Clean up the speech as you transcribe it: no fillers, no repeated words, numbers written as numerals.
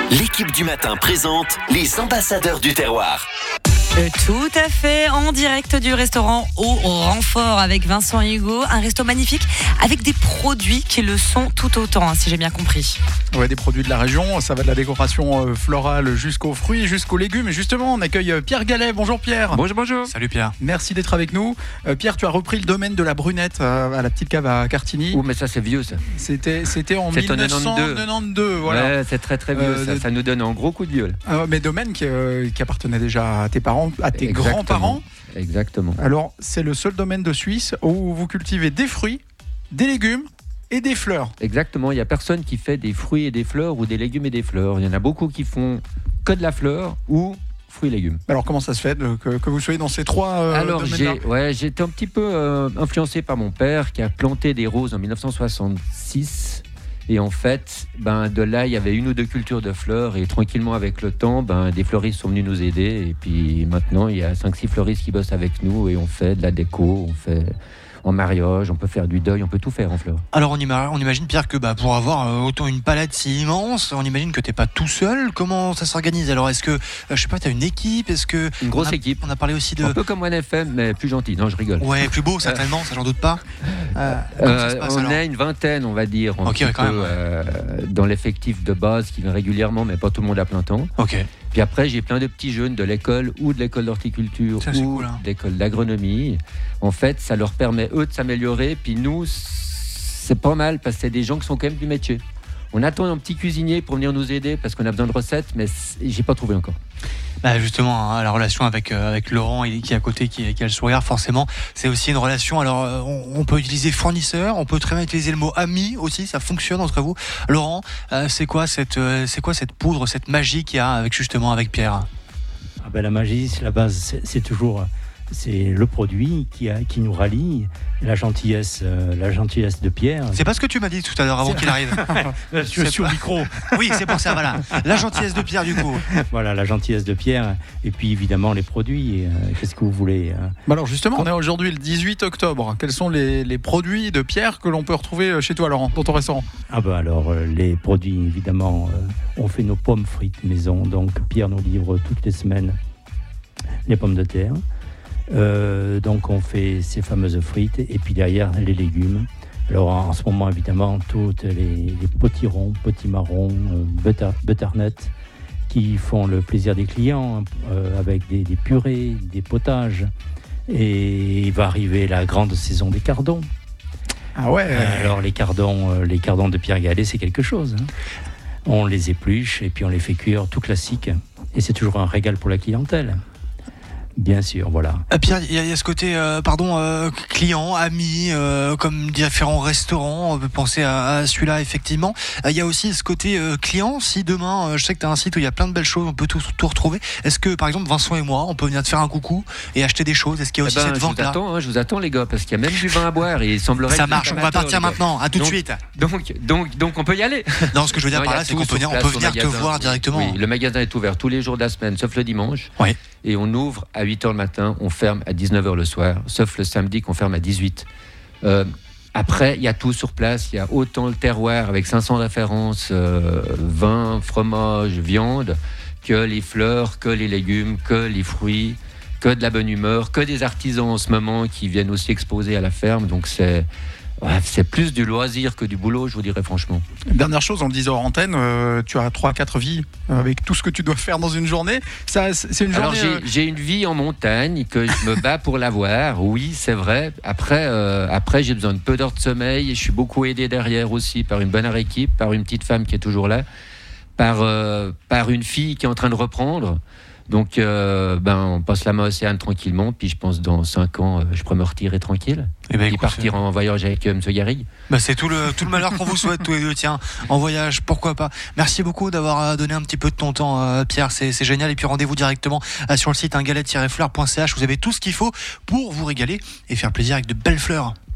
L'équipe du matin présente les ambassadeurs du terroir. Tout à fait, en direct du restaurant au Renfort avec Vincent et Hugo. Un resto magnifique avec des produits qui le sont tout autant, si j'ai bien compris. Ouais, des produits de la région, ça va de la décoration florale jusqu'aux fruits, jusqu'aux légumes. Et justement, on accueille Pierre Gallet. Bonjour Pierre. Bonjour. Salut Pierre. Merci d'être avec nous. Pierre, tu as repris le domaine de la Brunette à la petite cave à Cartigny. Ouh, mais ça c'est vieux ça. C'était en C'est en 1992. Voilà. Ouais, c'est très vieux ça nous donne un gros coup de vieux. Mais domaine qui appartenait déjà à tes parents, à tes grands-parents. Exactement. Alors, c'est le seul domaine de Suisse où vous cultivez des fruits, des légumes et des fleurs. Exactement, il n'y a personne qui fait des fruits et des fleurs ou des légumes et des fleurs. Il y en a beaucoup qui font que de la fleur ou fruits et légumes. Alors, comment ça se fait que vous soyez dans ces trois Alors, domaines-là ? j'ai été un petit peu influencé par mon père qui a planté des roses en 1966. Et en fait, de là, il y avait une ou deux cultures de fleurs. Et tranquillement, avec le temps, des fleuristes sont venus nous aider. Et puis maintenant, il y a 5-6 fleuristes qui bossent avec nous. Et on fait de la déco, on fait en mariage, on peut faire du deuil, on peut tout faire en fleurs. Alors on imagine Pierre que pour avoir autant une palette si immense, on imagine que t'es pas tout seul. Comment ça s'organise ? Alors est-ce que, je sais pas, t'as une équipe ? Est-ce que une grosse équipe. On a parlé aussi de... Un peu comme OneFM, mais plus gentil. Non, je rigole. Ouais, plus beau certainement, ça j'en doute pas. On est une vingtaine, on va dire, dans l'effectif de base qui vient régulièrement, mais pas tout le monde à plein temps. Ok. Puis après, j'ai plein de petits jeunes de l'école ou de l'école d'horticulture ou de l'école d'agronomie. En fait, ça leur permet, eux, de s'améliorer. Puis nous, c'est pas mal parce que c'est des gens qui sont quand même du métier. On attend un petit cuisinier pour venir nous aider parce qu'on a besoin de recettes, mais j'ai pas trouvé encore. Justement, la relation avec Laurent qui est à côté, qui a le sourire, forcément, c'est aussi une relation. Alors, on peut utiliser fournisseur, on peut très bien utiliser le mot ami aussi, ça fonctionne entre vous. Laurent, c'est quoi cette poudre, cette magie qu'il y a avec Pierre ? La magie, la base, c'est le produit qui nous rallie, la gentillesse de Pierre. C'est pas ce que tu m'as dit tout à l'heure avant qu'il arrive. Je suis au micro. Oui, c'est pour ça, voilà. La gentillesse de Pierre, du coup. Voilà, la gentillesse de Pierre. Et puis évidemment les produits. Qu'est-ce que vous voulez ? Alors justement, on est aujourd'hui le 18 octobre. Quels sont les produits de Pierre que l'on peut retrouver chez toi, Laurent, dans ton restaurant ? Alors les produits, évidemment, on fait nos pommes frites maison. Donc Pierre nous livre toutes les semaines les pommes de terre. Donc on fait ces fameuses frites et puis derrière les légumes. Alors en ce moment évidemment toutes les potirons, potimarrons, butternuts qui font le plaisir des clients avec des purées, des potages. Et il va arriver la grande saison des cardons. Ah ouais. Alors les cardons de Pierre Gallet, c'est quelque chose. On les épluche et puis on les fait cuire tout classique. Et c'est toujours un régal pour la clientèle. Bien sûr, voilà. Pierre, il y a ce côté, client, ami, comme différents restaurants. On peut penser à celui-là, effectivement. Il y a aussi ce côté client. Si demain, je sais que tu as un site où il y a plein de belles choses, on peut tout retrouver. Est-ce que, par exemple, Vincent et moi, on peut venir te faire un coucou et acheter des choses ? Est-ce qu'il y a aussi cette vente-là ? Je vous attends, les gars, parce qu'il y a même du vin à boire et il semblerait ça marche, on va partir maintenant, à tout de suite. Donc on peut y aller. Non, ce que je veux dire par là, c'est qu'on peut venir te voir directement. Oui, le magasin est ouvert tous les jours de la semaine, sauf le dimanche. Oui. Et on ouvre à 8h le matin, on ferme à 19h le soir, sauf le samedi qu'on ferme à 18h. Après, il y a tout sur place, il y a autant le terroir avec 500 références, vin, fromage, viande, que les fleurs, que les légumes, que les fruits, que de la bonne humeur, que des artisans en ce moment qui viennent aussi exposer à la ferme. Donc c'est plus du loisir que du boulot, je vous dirais franchement. Dernière chose, on le disait hors antenne, tu as 3-4 vies avec tout ce que tu dois faire dans une journée. Ça, c'est une journée. Alors j'ai une vie en montagne que je me bats pour l'avoir. Oui, c'est vrai. Après, j'ai besoin de peu d'heures de sommeil. Et je suis beaucoup aidé derrière aussi par une bonne équipe, par une petite femme qui est toujours là, par une fille qui est en train de reprendre. Donc, on passe la main à Océane tranquillement. Puis je pense dans 5 ans, je pourrais me retirer tranquille. Et partir en voyage avec M. Garrigue. C'est tout le malheur qu'on vous souhaite tous les deux. Tiens, en voyage, pourquoi pas. Merci beaucoup d'avoir donné un petit peu de ton temps, Pierre. C'est génial. Et puis rendez-vous directement sur le site galette-fleurs.ch. Vous avez tout ce qu'il faut pour vous régaler et faire plaisir avec de belles fleurs.